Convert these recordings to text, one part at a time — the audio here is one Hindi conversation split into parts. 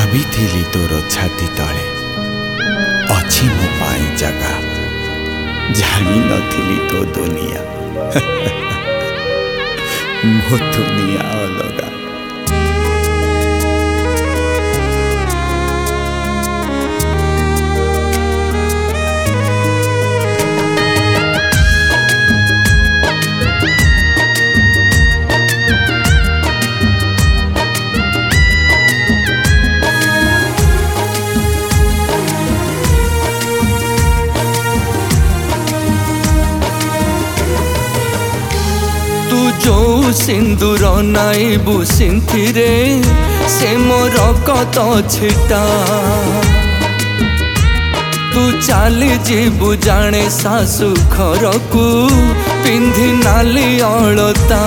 भाभी थी तोर छाती तले अच्छी मो पाई जगह जानी नथिली तो दुनिया मो दुनिया अलगा। जो सिंदूर नाइबु सिंथिरे से मोर कत छिटा तू चाली जीबु जाने सासु घर को पिंधि नाली अलता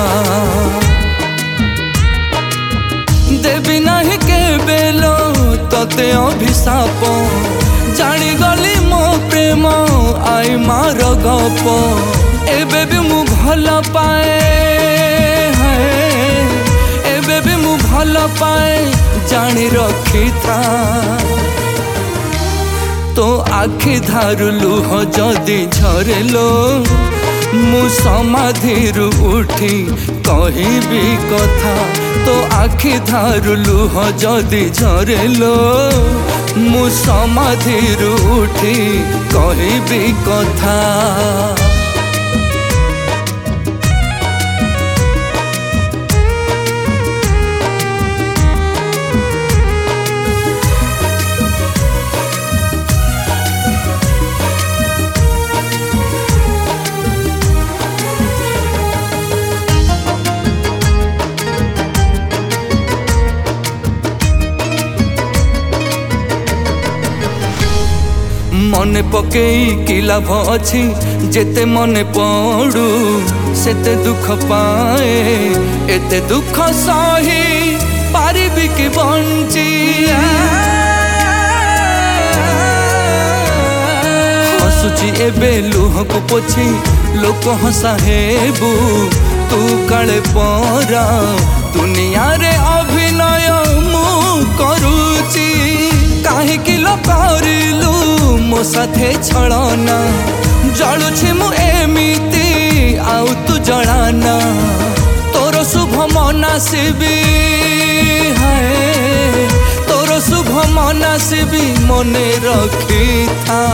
देवी नहीं के बेलो तते अभिशाप जानी गली मो प्रेम आई मार गप एबे भी मु भल पाए एबे भी मु भल पाए जानी रखी था तो आखि धारु लुह जदि झरेलो मु समाधिरु उठी कहिबी कथा तो आखि धारु लुह जदि झरेलो मु समाधिरु उठी कहिबी कथा। मने पकई कि लाभ अच्छी जेते मने पड़ू सेते दुख पाए एते दुख सही पारिबी कि बंची हसुची एबे लुह को पोछी लोक हसा हेबू तू काले परा दुनिया रे अभिनय मु करूची काहे कि लकरिलु मो साथे छलना जलुछि मु एमिति आउ तू जलाना तोर शुभ मनासिबी है तोर शुभ मनासिबी मने रखी था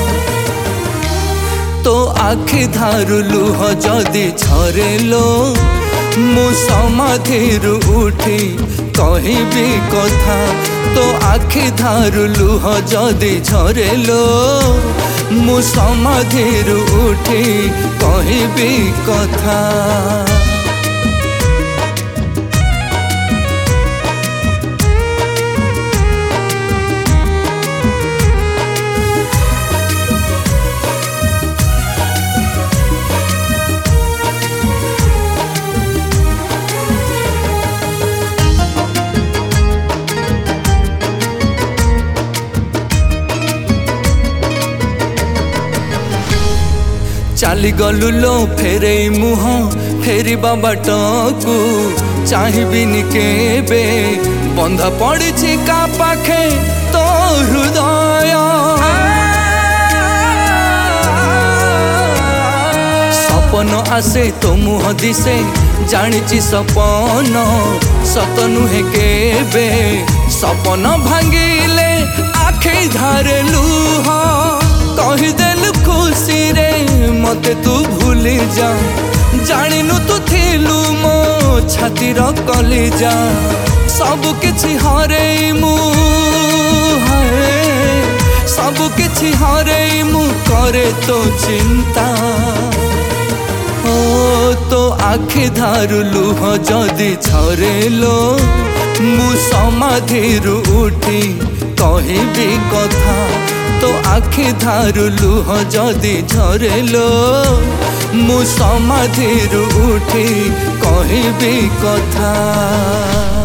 तो आखि धारु लुह जदि झरेलो मु समाधिरु उठी कहिबी कथा तो आखि धारु लुह जदि झरेलो मु समाधिरु उठी कहिबी कथा। चाली गलु लो फेरे मुह फेरी बाटकू चाहिबिनी केबे बंधा पड़ी का पाखे तो हृदय सपन आसे तो मुह दिसे जानी सपन सत नुहे केबे सपन भांगिले आखे धारे लुह कहीदेलु खुशी रे मते तू भूली जा जानिनु तू थिलु मो छातीर कलिजा सब किछि हरे मु सब किछि हरे मु करे तो चिंता ओ तो आखि धारु लुह जदि झरेलो मु समाधिरु उठी कहिबी कथा तो आखि धारु लुह जदि झरेलो मु समाधिरु उठी कहिबी कथा।